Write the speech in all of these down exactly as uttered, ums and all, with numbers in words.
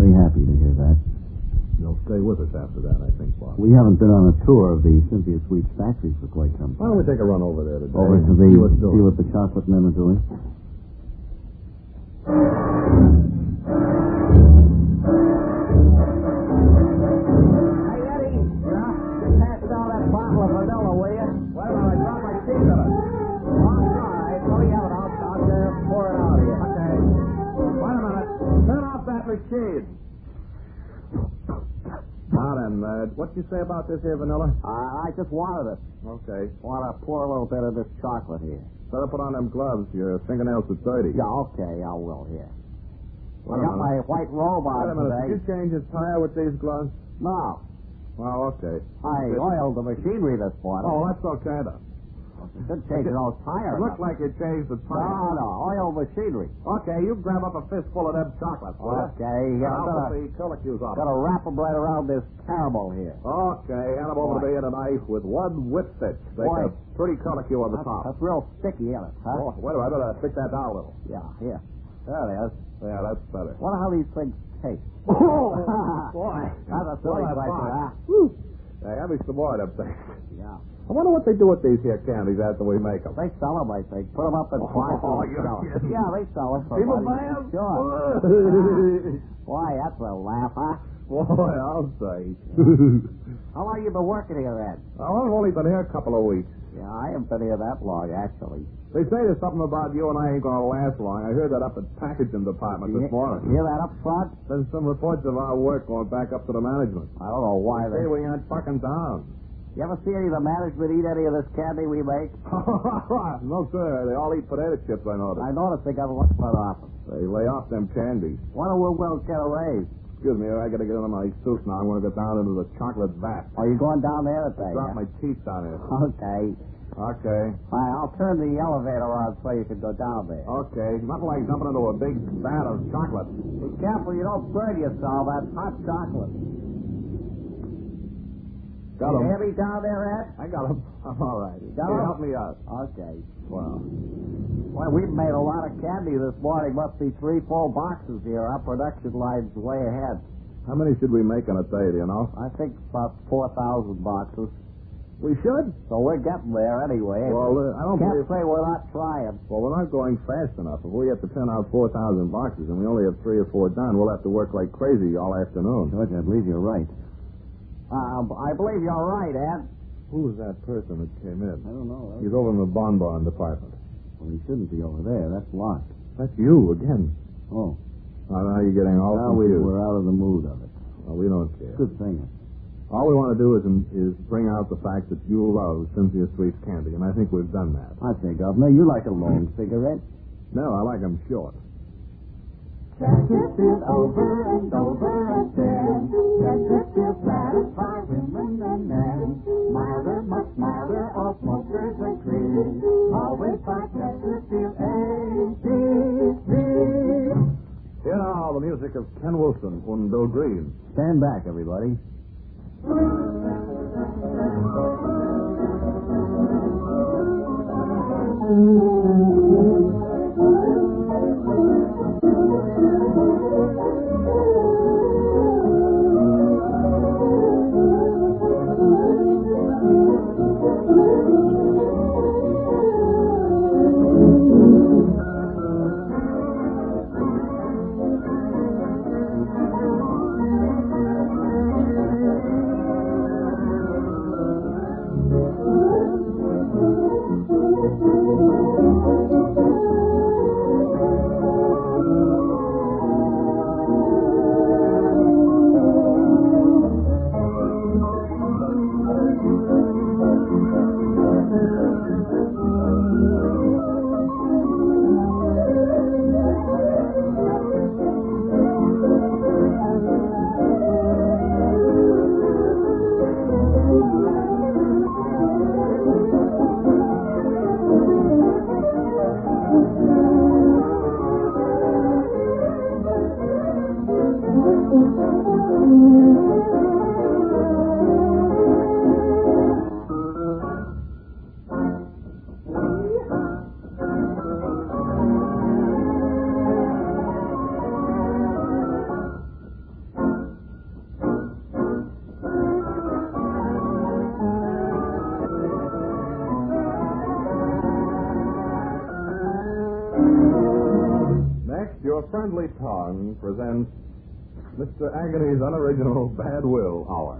be happy to hear that. You'll stay with us after that, I think, Bob. We haven't been on a tour of the Cynthia Sweets factory for quite some time. Why don't we take a run over there today? Over to the, see what's doing. see what the chocolate men are doing. Machine. Now then, uh, what'd you say about this here, Vanilla? Uh, I just wanted it. Okay. Want to pour a little bit of this chocolate here. Better put on them gloves. Your fingernails are dirty. Yeah, okay, I will here. Wait I got my white robe Wait a on minute. today. Did you change his tire with these gloves? No. Oh, okay. I Good. oiled the machinery this morning. Oh, that's okay, then. Should change those tires. It looked like you changed the tire. No, no, oil machinery. Okay, you grab up a fistful of them chocolates, will ya? Okay, yeah, I'll I'm put the curlicues on. Gotta wrap them right around this caramel here. Okay, hand them over to me in a knife with one whip stitch. Make Boy. a pretty curlicue on the That's, top. that's real sticky, isn't it? Huh? Oh, wait a minute. I better stick that down a little. Yeah, here. There it is. Yeah, that's better. Wonder how these things taste. Oh, boy. That's a silly Well, that's question, fine. huh? Whew. Hey, have me some more of them things. Yeah. I wonder what they do with these here candies after we make them. They sell them, I think. Put them up in Oh, prices. you're Sell 'em. kidding. Yeah, they sell them for People money. buy 'em? Sure. Why, that's a laugh, huh? Boy, I'll say. How long you been working here, Ed? Well, I've only been here a couple of weeks. Yeah, I haven't been here that long, actually. They say there's something about you and I ain't going to last long. I heard that up at packaging department You this morning. hear that up front? There's some reports of our work going back up to the management. I don't know why They say they... we aren't fucking down. You ever see any of the management eat any of this candy we make? No, sir. They all eat potato chips, I noticed. I noticed they got a lot put off them. They lay off them candies. Wonder when we'll get a raise. Excuse me, I got to get into my suit now. I'm going to get down into the chocolate vat. Are you going down there today? Drop huh? my teeth down here. Okay. Okay. All right, I'll turn the elevator on so you can go down there. Okay. Nothing like jumping into a big vat of chocolate. Be careful you don't burn yourself. That's hot chocolate. Got you 'em. hear me down there, Ed? I got them. I'm all right. Got Hey, 'em? help me out. Okay. Wow. Well, we've made a lot of candy this morning. Must be three full boxes here. Our production line's way ahead. How many should we make in a day, do you know? I think about four thousand boxes. We should. So we're getting there anyway. Well, uh, I don't Can't believe... say we're not trying. Well, we're not going fast enough. If we have to turn out four thousand boxes and we only have three or four done, we'll have to work like crazy all afternoon. George, I believe you're right. Uh, I believe you're right, Ed. Who was that person that came in? I don't know. He's over in the bonbon department. Well, he shouldn't be over there. That's locked. That's you again. Oh. Now, now you're getting all Now we, confused. we're out of the mood of it. Well, we don't care. Good thing. All we want to do is is bring out the fact that you love Cynthia Sweet's candy, and I think we've done that. I think, Governor, you like a long cigarette. No, I like them short. Chesterfield over and over again. Chesterfield satisfies women and men. Milder, much milder, all smokers agree. Always buy Chesterfield A B C. Here now, the music of Ken Wilson and Bill Green. Stand back, everybody. Your Friendly Tongue presents Mister Agony's Unoriginal Bad Will Hour.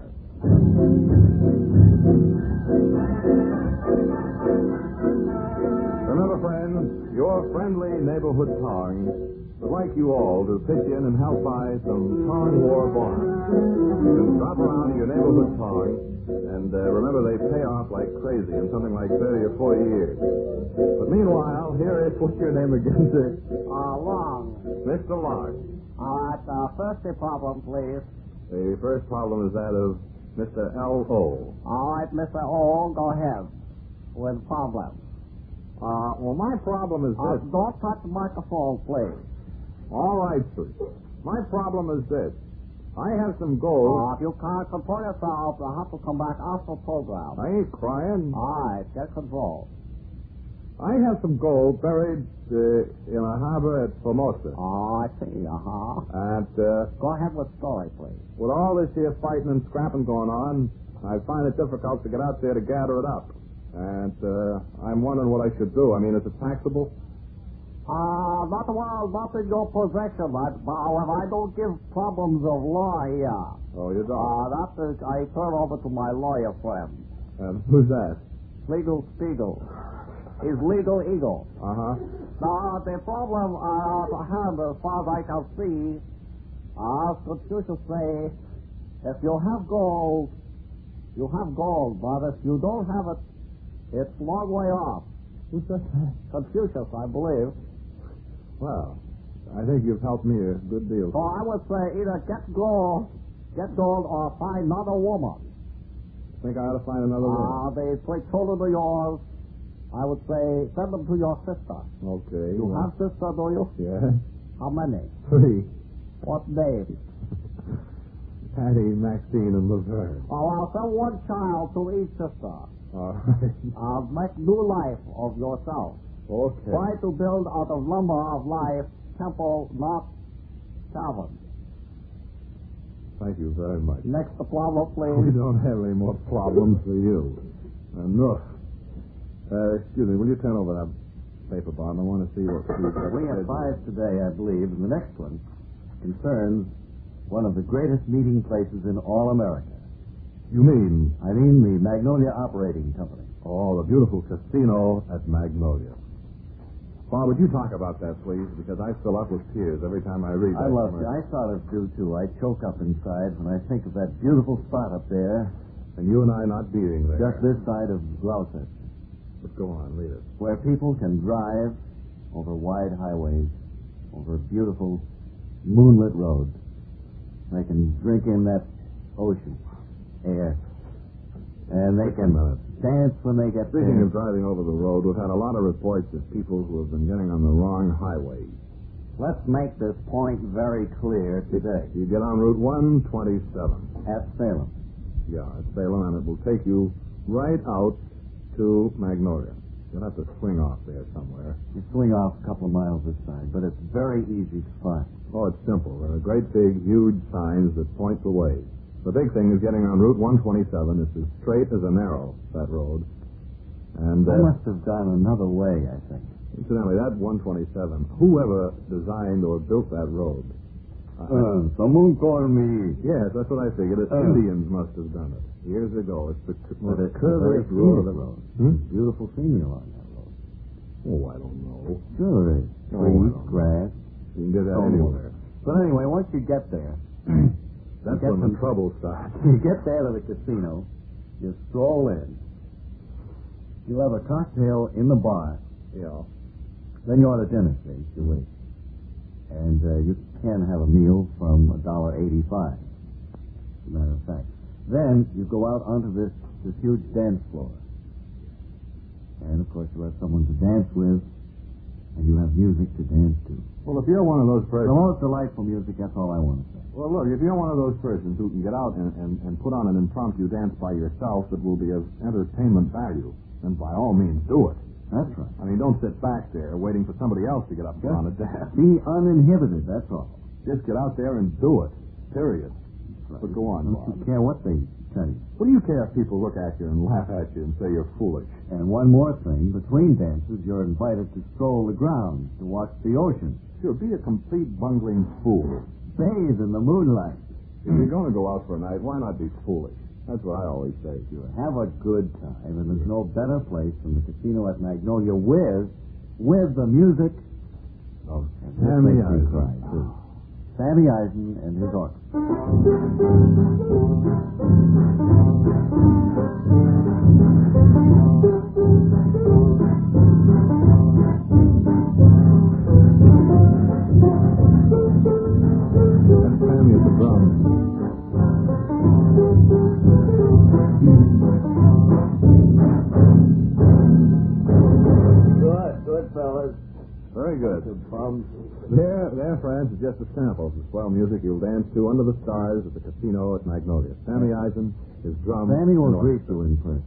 Remember, friends, your friendly neighborhood tongue would like you all to pitch in and help buy some tongue war bonds. You can drop around to your neighborhood tongue, and uh, remember they pay off like crazy in something like thirty or forty years. But meanwhile, here is, what's your name again, sir? Uh, Long. Mister Long. All right, uh, first the problem, please. The first problem is that of Mister L O. All right, Mister O, go ahead with problem. Uh, well, my problem is Uh, this. don't touch the microphone, please. All right, sir. My problem is this. I have some gold. Uh, if you can't control yourself, you'll have to come back after the program. I ain't crying. All right, get control. I have some gold buried uh, in a harbor at Formosa. Oh, I see, uh-huh. And uh, Go ahead with story, please. with all this here fighting and scrapping going on, I find it difficult to get out there to gather it up. And uh, I'm wondering what I should do. I mean, is it taxable? Uh, not well, not in your possession. I, however, I don't give problems of law here. Oh, you don't? Uh, that is, I turn over to my lawyer friend, And who's that? Legal Spiegel. He's Legal Eagle. Uh-huh. Now, the problem uh, at hand, as far as I can see, uh, Confucius say, if you have gold, you have gold, but if you don't have it, it's a long way off. Who's that? Confucius, I believe. Well, I think you've helped me a good deal. So I would say either get gold, get gold, or find another woman. Think I ought to find another one? Uh, the three children of yours, I would say send them to your sister. Okay. You well, have sister, do you? Yeah. How many? Three. What names? Patty, Maxine, and Laverne. Oh, I'll send one child to each sister. All right. Uh, make new life of yourself. Okay. Try to build out of lumber of life temple, not tavern. Thank you very much. Next problem, We please. don't have any more problems for you. Enough. Uh, excuse me, will you turn over that paper bond? I want to see what we've got. We have five today, I believe, and the next one concerns one of the greatest meeting places in all America. You mean? I mean the Magnolia Operating Company. Oh, the beautiful casino at Magnolia. Bob, would you talk about that, please? Because I fill up with tears every time I read I that. love it. commercial. I sort of do, too. I choke up inside when I think of that beautiful spot up there, And you and I not being there. just this side of Gloucester, But go on, read it. where people can drive over wide highways, over beautiful moonlit roads. They can drink in that ocean air. And they Wait a can minute. dance when they get Speaking there. of driving over the road, we've had a lot of reports of people who have been getting on the wrong highway. Let's make this point very clear today. You get on Route one twenty-seven. At Salem. Yeah, at Salem, and it will take you right out to Magnolia. You'll have to swing off there somewhere. You swing off a couple of miles this side, but it's very easy to find. Oh, it's simple. There are great big, huge signs that point the way. The big thing is getting on Route one twenty-seven. It's as straight as an arrow, that road. And, I uh, must have gone another way, I think. incidentally, that one twenty-seven, whoever designed or built that road, Uh, someone called me. yes, that's what I figured. The Uh. Indians must have done it years ago. It's the c- But most it's a very curviest road. scenic road. Hmm? Beautiful scenery along that road. Oh, I don't know. Sure there is. Oh, I Trees, don't know. grass. You can get that Stone anywhere. But anyway, once you get there, That's get when some- the trouble starts. you get there to the casino, you stroll in. You'll have a cocktail in the bar. Yeah. Then you order dinner, see, you wait. And uh, you can have a meal from a dollar eighty-five. As a matter of fact. Then you go out onto this, this huge dance floor. And of course you have someone to dance with, and you have music to dance to. Well, if you're one of those The persons... most delightful music, that's all I want to say. Well, look, if you're one of those persons who can get out and, and, and put on an impromptu dance by yourself that will be of entertainment value, then by all means do it. That's right. I mean, don't sit back there waiting for somebody else to get up and put on a dance. Be uninhibited, that's all. Just get out there and do it. Period. Right. But go on, Don't Bob. you care what they tell you. What do you care if people look at you and laugh at you and say you're foolish? And one more thing, between dances, you're invited to stroll the grounds, to watch the ocean. Sure, be a complete bungling fool. Bathe in the moonlight. If you're going to go out for a night, why not be foolish? That's what I always say. Sure, have a good time, and there's no better place than the casino at Magnolia with, with the music of Sammy Sammy Eisen. Eisen. Cry, too. Sammy Eisen and his orchestra. That's Sammy at the drums. Good, good, fellas. Very good. Good bums. There, there, friends, is just a sample of the swell music you'll dance to under the stars at the casino at Magnolia. Sammy Eisen, his drums. Sammy will and greet orchestra. you in person.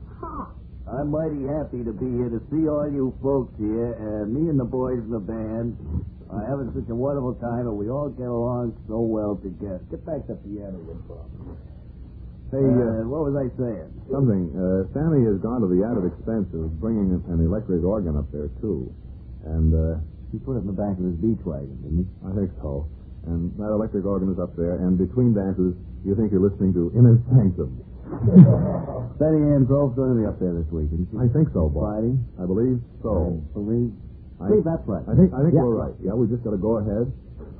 I'm mighty happy to be here to see all you folks here, and me and the boys in the band are having such a wonderful time, and we all get along so well together. Get back the piano, you bum. Hey, Uh, uh, what was I saying? something. Uh, Sammy has gone to the added expense of bringing an electric organ up there, too. And, uh, He put it in the back of his beach wagon, didn't he? I think so. And that electric organ is up there, and between dances, you think you're listening to Inner Sanctum. Betty Ann Grove's going to be up there this week, isn't she? I think so, Bob. Friday? I believe so. I believe. I, I believe that's right. I think I think Yeah. we're right. Yeah, we just got to go ahead.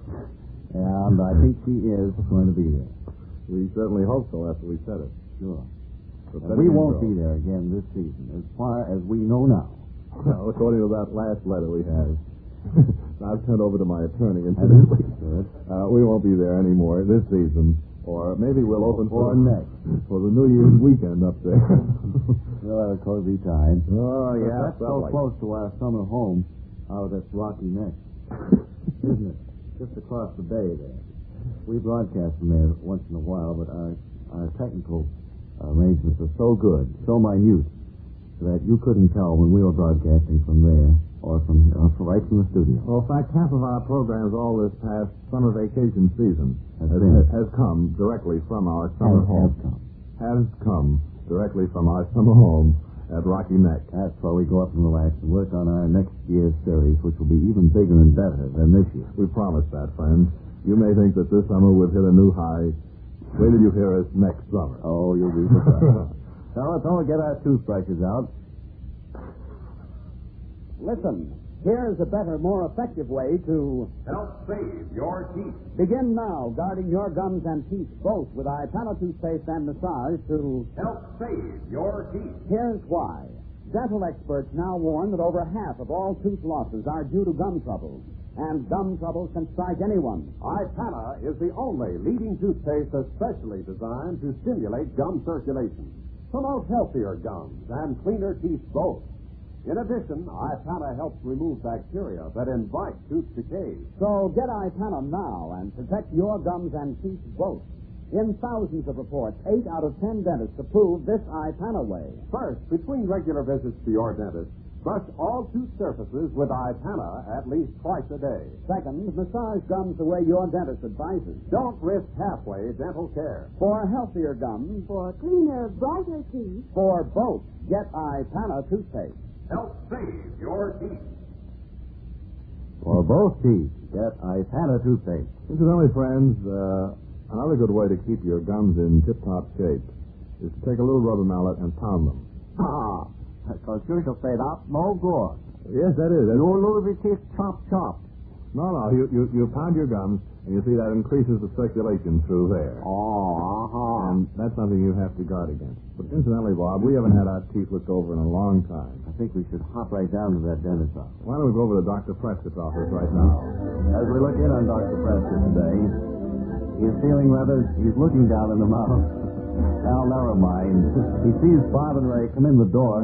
And I think she is going to be there. We certainly hope so after we said it. Sure. But And Betty we Ann won't Grove- be there again this season, as far as we know now. Well, according to that last letter we had, I've sent over to my attorney, and Good. uh, we won't be there anymore this season. Or maybe we'll open Or for next. for the New Year's weekend up there. Well, that'll cozy time. Oh But yeah, that's so like close to our summer home out at Rocky Neck, isn't it? Just across the bay there. We broadcast from there once in a while, but our, our technical arrangements are so good, so minute, that you couldn't tell when we were broadcasting from there or from here, or from right from the studio. Well, in fact, half of our programs all this past summer vacation season Has has, been. has come directly from our summer Has- home. has come. Has come directly from our summer home at Rocky Neck. That's why we go up and relax and work on our next year's series, which will be even bigger and better than this year. We promise that, friends. You may think that this summer we've hit a new high. Wait till you hear us next summer. Oh, you'll be surprised. So let's all get our toothbrushes out. Listen, here's a better, more effective way to Help save your teeth. begin now guarding your gums and teeth both with iPana toothpaste and massage to... Help save your teeth. Here's why. Dental experts now warn that over half of all tooth losses are due to gum trouble. And gum trouble can strike anyone. iPana is the only leading toothpaste especially designed to stimulate gum circulation, promote healthier gums, and cleaner teeth both. In addition, iPana helps remove bacteria that invite tooth decay. So get iPana now and protect your gums and teeth both. In thousands of reports, eight out of ten dentists approve this iPana way. First, between regular visits to your dentist, brush all tooth surfaces with iPana at least twice a day. Second, massage gums the way your dentist advises. Don't risk halfway dental care. For healthier gums, For cleaner, brighter teeth. for both, get iPana toothpaste. Help save your teeth. For both teeth, get iPana toothpaste. Incidentally, friends, uh, another good way to keep your gums in tip-top shape is to take a little rubber mallet and pound them. Ah, because you shall say that no good. Yes, that is. That's, You lose your teeth chop chop. no, no, you, you, you pound your gums, and you see that increases the circulation through there. Oh, uh-huh. And that's something you have to guard against. But incidentally, Bob, we haven't had our teeth looked over in a long time. I think we should hop right down to that dentist's office. Why don't we go over to Doctor Prescott's office right now? As we look in on Doctor Prescott today, he's feeling rather, he's looking down in the mouth. Now, never mind. He sees Bob and Ray come in the door.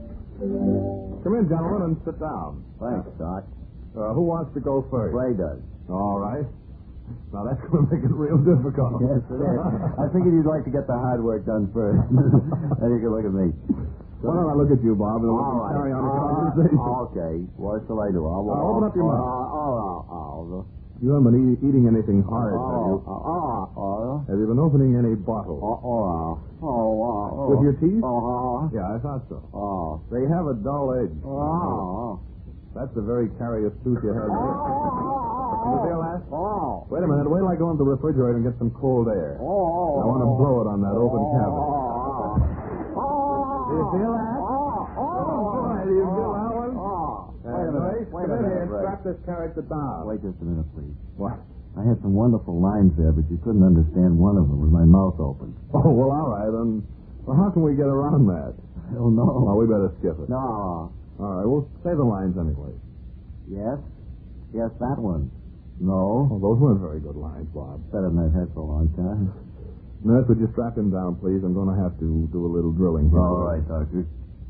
Come in, gentlemen, and sit down. Thanks, Doc. Uh, who wants to go first? Ray does. All right. Now, that's going to make it real difficult. Yes, it is. I figured you'd like to get the hard work done first. Then you can look at me. Why don't I look at you, Bob, and we All can right. carry on the Uh, conversation. okay. What shall I do? I'll, Uh, open up your uh, mouth. Oh, oh, oh. You haven't been eat, eating anything hard, have Oh, you? oh, oh. Have you been opening any bottles? Oh, oh, oh, oh. With your teeth? Oh, Yeah, I thought so. oh. They have a dull edge. Oh. That's the very carious tooth you had there. You feel that? Oh. Wait a minute. Wait till I go into the refrigerator and get some cold air. Oh. I want to blow it on that open cavity. Oh. Do you feel that? Oh. Oh, boy. Do you feel that one? Oh. Uh, Wait a minute. Grace, Wait come a in here minute, and Ray. strap this character down. Wait just a minute, please. What? I had some wonderful lines there, but you couldn't understand one of them with my mouth open. Oh, well, all right. Then, well, how can we get around that? I don't know. Oh, we better skip it. No. All right. We'll say the lines anyway. Yes? Yes, that one. No. Oh, those weren't very good lines, Bob. Better than I've had for a long time. Nurse, would you strap him down, please? I'm going to have to do a little drilling here. All right, Doctor.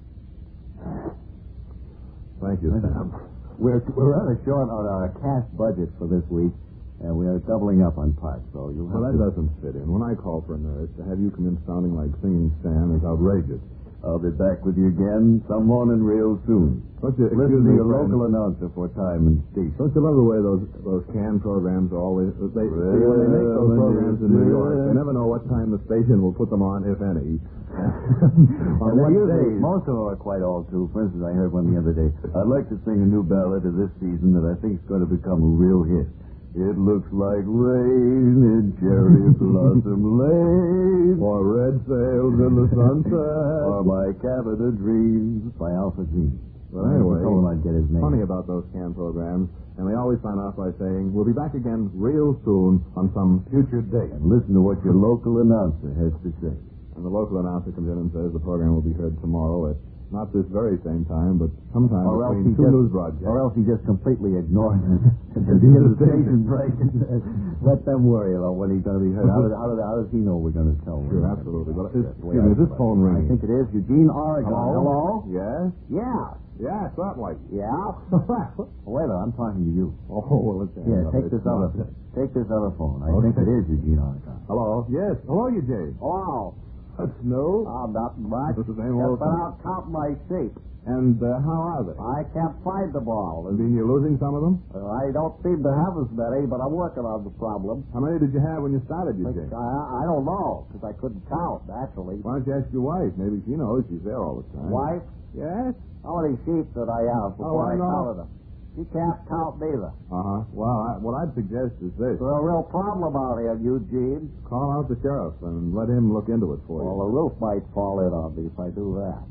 Thank you, Sam. We're, we're rather short on our cash budget for this week, and we are doubling up on parts, so you'll have Well, that to... doesn't fit in. When I call for a nurse, to have you come in sounding like Singing Sam is outrageous. I'll be back with you again some morning real soon. Don't you, excuse Listen to me, your friend. local announcer for time and station. Don't you love the way those those canned programs are always... They, see, when they make those Well, programs in New York, yeah. they never know what time the station will put them on, if any. On And what they usually, days. most of them are quite old, too. For instance, I heard one the other day. I'd like to sing a new ballad of this season that I think is going to become a real hit. It looks like rain in Cherry Blossom Lane. Or red sails in the sunset. Or My Cabin of Dreams by Alpha Jean. But anyway, I told him I'd get his name. funny about those canned programs, and they always sign off by saying, we'll be back again real soon on some future date. And listen to what your local announcer has to say. And the local announcer comes in and says the program will be heard tomorrow at not this very same time, but sometime Or else, between he two just, news broadcasts. or else he just completely ignores it. At the end of the station break, let them worry about when he's going to be heard. How, does- how, does- how does he know we're going to tell him? Sure, absolutely. But is, That's the way excuse me, I is this feel about phone it. ringing? I think it is. Eugene Oregon. Hello? Hello? Yes? Yeah. Yeah, certainly. Yeah? Wait a minute, I'm talking to you. Oh, well, let's Yeah, take this other, take this other phone. I Okay. think it is Eugene Oregon. Hello? Yes. Hello, Eugene. Oh. That's new. Oh, not much. This is the same Just old been thing. out counting my sheep. And uh, how are they? I can't find the ball. I mean, you're losing some of them? Uh, I don't seem to have as many, but I'm working on the problem. How many did you have when you started, I, Eugene? I don't know, because I couldn't count, actually. Why don't you ask your wife? Maybe she knows. She's there all the time. Wife, Yes? how many sheep did I have before Oh, I I know. counted them? She can't count neither. Uh-huh. Well, I, what I'd suggest is this. There's a real problem out here, Eugene. Call out the sheriff and let him look into it for you. Well, the roof might fall in on me if I do that.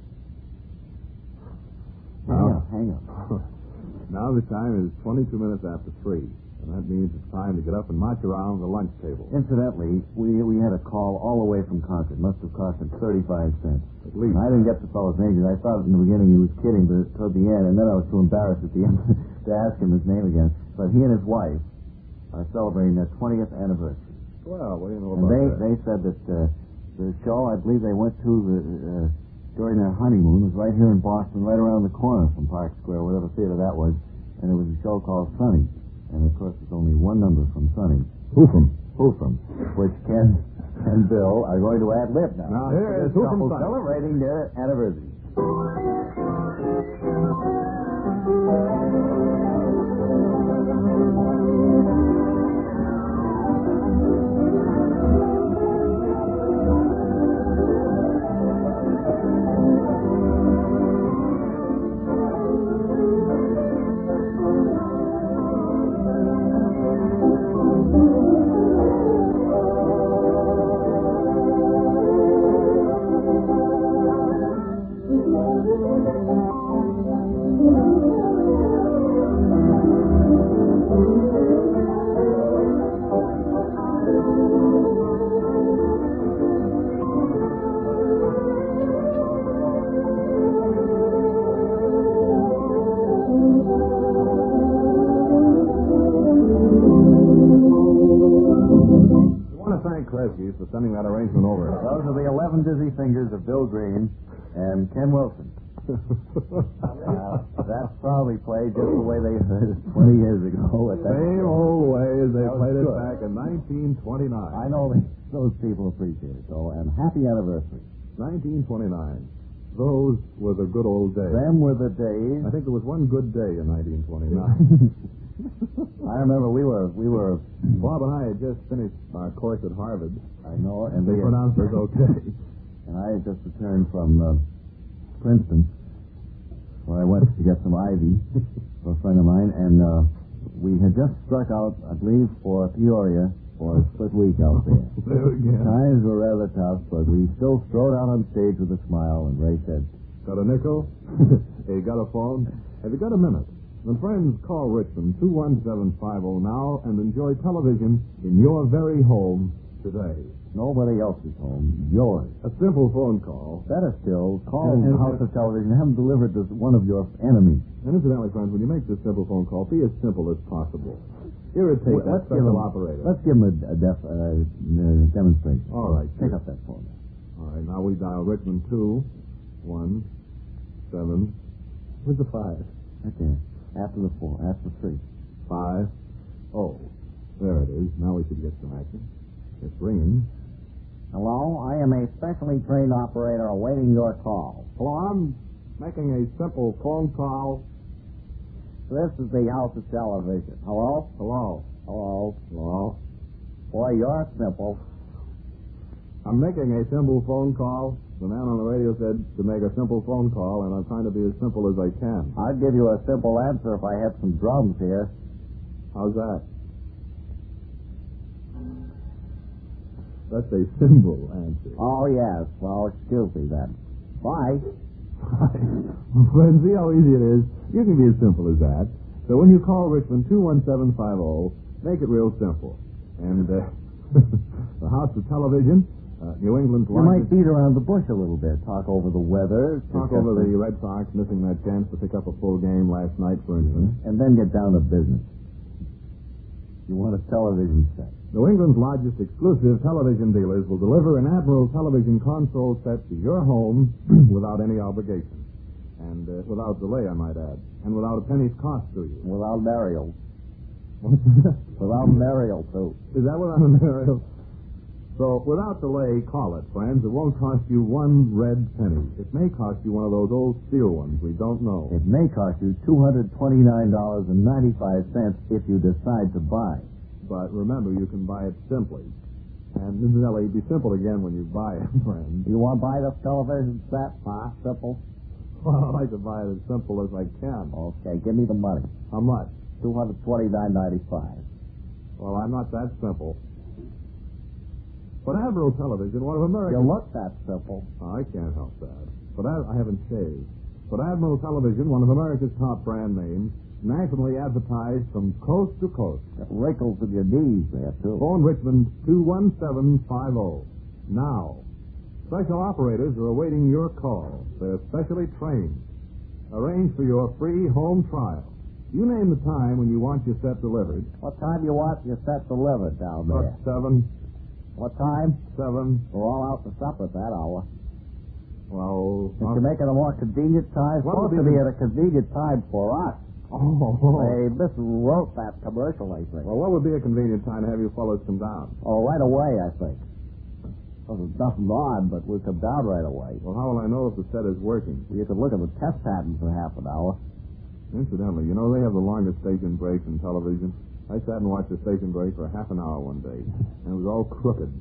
Hang Now- up, hang up. Now the time is twenty-two minutes after three, and that means it's time to get up and march around the lunch table. Incidentally, we we had a call all the way from Concord. Must have cost him thirty-five cents. At least. And I didn't get the fellow's name because I thought in the beginning he was kidding, but toward the end, and then I was too embarrassed at the end to ask him his name again. But he and his wife are celebrating their twentieth anniversary. Well, what do you know And about they, that? they said that uh, the show, I believe they went to the, uh, during their honeymoon, was right here in Boston, right around the corner from Park Square, whatever theater that was. And it was a show called Sunny. And of course, there's only one number from Sunny. Who from? Who from? Which Ken and Bill are going to ad lib now. Now, here is This Who from couple Sunny. celebrating their anniversary. We want to thank Kresge's for sending that arrangement over. Those are the eleven dizzy fingers of Bill Green and Ken Wilson. Uh, that's probably played just the way they heard it twenty years ago. At that Same show. old way as they That was played it good. back in nineteen twenty-nine. I know they, those people appreciate it, though, and happy anniversary. nineteen twenty-nine. Those were the good old days. Them were the days. I think there was one good day in nineteen twenty-nine. I remember we were, we were, Bob and I had just finished our course at Harvard. I know, and They we pronounced us okay. and I had just returned from uh, Princeton. where I went to get some ivy for a friend of mine, and uh, we had just struck out, I believe, for Peoria for a split week out there. There again. Times were rather tough, but we still strode out on stage with a smile, and Ray said, Got a nickel? Hey, got a phone? Have you got a minute? Then friends, call Richmond two one seven five zero now and enjoy television in your very home today. nobody else's home, yours. A simple phone call. Better still, call And- the and- House of Television and have them delivered to one of your enemies. And incidentally, friends, when you make this simple phone call, be as simple as possible. Irritate Well, that let's give special him, operator. Let's give him a, a def, uh, uh, demonstration. All right, Pick sure. up that phone. All right, now we dial Richmond two, one, seven, Where's the five? Right there. After the four. After three. five, oh. There it is. Now we should get some action. It's ringing. Hello, I am a specially trained operator awaiting your call. Hello, I'm making a simple phone call. This is the House of Television. Hello? Hello. Hello? Hello. Boy, you're simple. I'm making a simple phone call. The man on the radio said to make a simple phone call, and I'm trying to be as simple as I can. I'd give you a simple answer if I had some drums here. How's that? That's a simple answer. Oh, yes. Well, excuse me then. Bye. Friends, see how easy it is? You can be as simple as that. So when you call Richmond two one seven five zero, make it real simple. And uh, the House of Television, uh, New England's You might largest... beat around the bush a little bit. Talk over the weather. Talk discuss over the the- Red Sox missing that chance to pick up a full game last night, for instance. And then get down to business. You want a television set. New England's largest exclusive television dealers will deliver an Admiral television console set to your home without any obligation. And uh, without delay, I might add. And without a penny's cost to you. Without burial. What's that? Without burial, too. Is that without a burial? So, without delay, call it, friends. It won't cost you one red penny. It may cost you one of those old steel ones. We don't know. It may cost you two hundred twenty-nine dollars and ninety-five cents if you decide to buy. But remember, you can buy it simply. And incidentally, be simple again when you buy it, friends. You want to buy this television set? Huh? Simple? Well, I like to buy it as simple as I can. Okay, give me the money. How much? two hundred twenty-nine ninety-five. Well, I'm not that simple. But Admiral Television, one of America's... You look that simple. Oh, I can't help that. But I, I haven't shaved. But Admiral Television, one of America's top brand names, nationally advertised from coast to coast. Got wrinkles in your knees there, too. Phone Richmond two one seven five zero. Now. Special operators are awaiting your call. They're specially trained. Arrange for your free home trial. You name the time when you want your set delivered. What time you want your set delivered down About there? seven, What time? seven. We're all out to supper at that hour. Well, If you make it a more convenient time, it's What would supposed to be be the- at a convenient time for us. oh, They miswrote that commercial, I think. well, what would be a convenient time to have you fellows come down? Oh, right away, I think. Well, there's nothing on, but we'll come down right away. Well, how will I know if the set is working? You could look at the test patterns for half an hour. Incidentally, you know they have the longest station break in television. I sat and watched the station break for half an hour one day, and it was all crooked.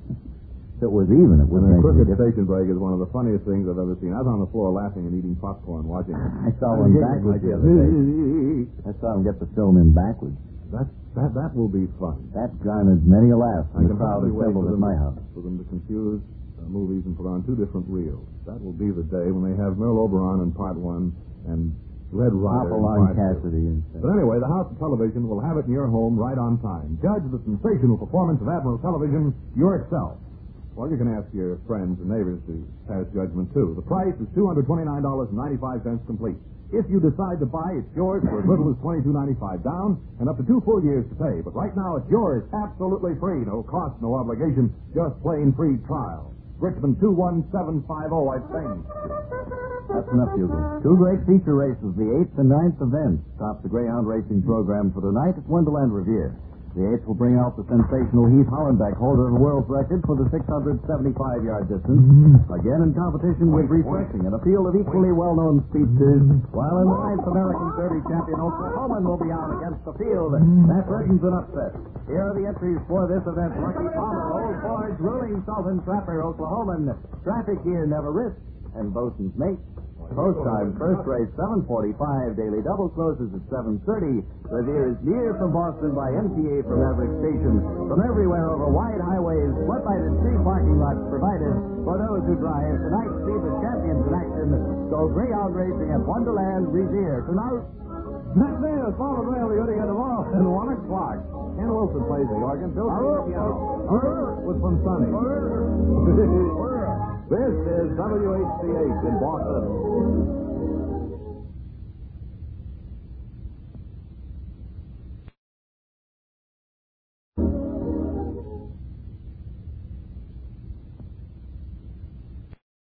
If it was even, it And wouldn't a make any crooked difference. station break is one of the funniest things I've ever seen. I was on the floor laughing and eating popcorn watching it. I saw one backwards the other day. I saw him get the film in backwards. That, that, that will be fun. That garnered many a laugh I from the can crowd hardly wait assembled for at them, my house. for them to confuse uh, movies and put on two different reels. That will be the day when they have Merle Oberon in part one and Red Ryder in Hopalong part two. Cassidy and But anyway, the House of Television will have it in your home right on time. Judge the sensational performance of Admiral Television yourself. Well, you can ask your friends and neighbors to pass judgment, too. The price is two hundred twenty-nine dollars and ninety-five cents complete. If you decide to buy, it's yours for as little as twenty-two ninety-five down and up to two full years to pay. But right now, it's yours absolutely free. No cost, no obligation, just plain free trial. Richmond two one seven five zero, I think. That's enough, Hugo. Two great feature races, the eighth and ninth events, top the Greyhound racing program for tonight at Wonderland Revere. The eighth will bring out the sensational Heath Hollenbeck, holder of the world's record for the six hundred seventy-five yard distance. Again in competition with refreshing and a field of equally well-known speedsters, while in the ninth American Derby champion Oklahoman will be out against the field. That threatens an upset. Here are the entries for this event. Lucky Palmer, Old Forge, ruling Sultan Trapper, Oklahoman. Traffic here never risks, and Bosun's mate. Post time, first race, seven forty-five. Daily double closes at seven thirty. Revere is near from Boston by M T A from Maverick Station. From everywhere over wide highways, floodlighted street parking lots provided for those who drive. Tonight, see the champions in action. Go Greyhound Racing at Wonderland Revere. Tonight, Next day is Fall of Rail Beauty and tomorrow at one o'clock. Ken Wilson plays the organ. Bill plays the piano. With some Sonny. This is W H C H in Boston.